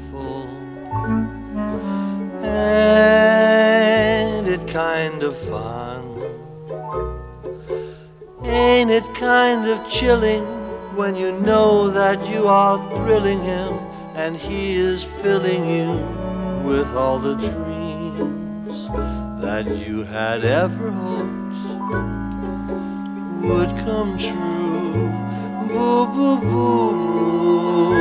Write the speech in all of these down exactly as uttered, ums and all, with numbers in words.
beautiful. Ain't it kind of fun? Ain't it kind of chilling when you know that you are thrilling him and he is filling you with all the dreams that you had ever hoped would come true? Boo, boo, boo, boo.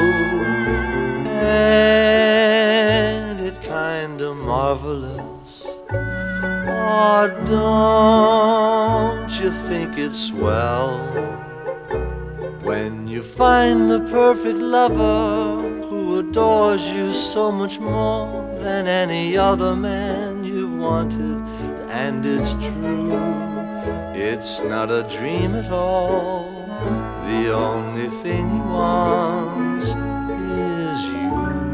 Ain't it kind of marvelous? Oh, don't you think it's swell when you find the perfect lover who adores you so much more than any other man you've wanted? And it's true, it's not a dream at all. The only thing he wants is you.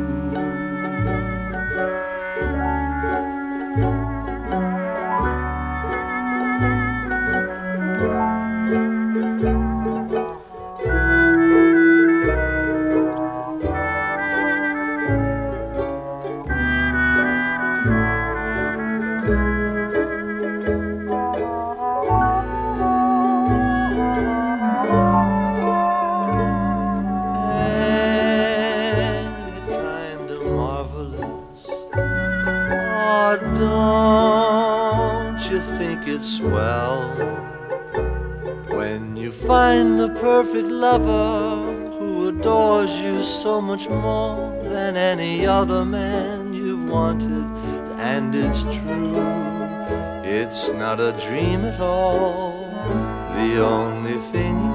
Don't you think it's swell when you find the perfect lover who adores you so much more than any other man you've wanted? And it's true, it's not a dream at all. The only thing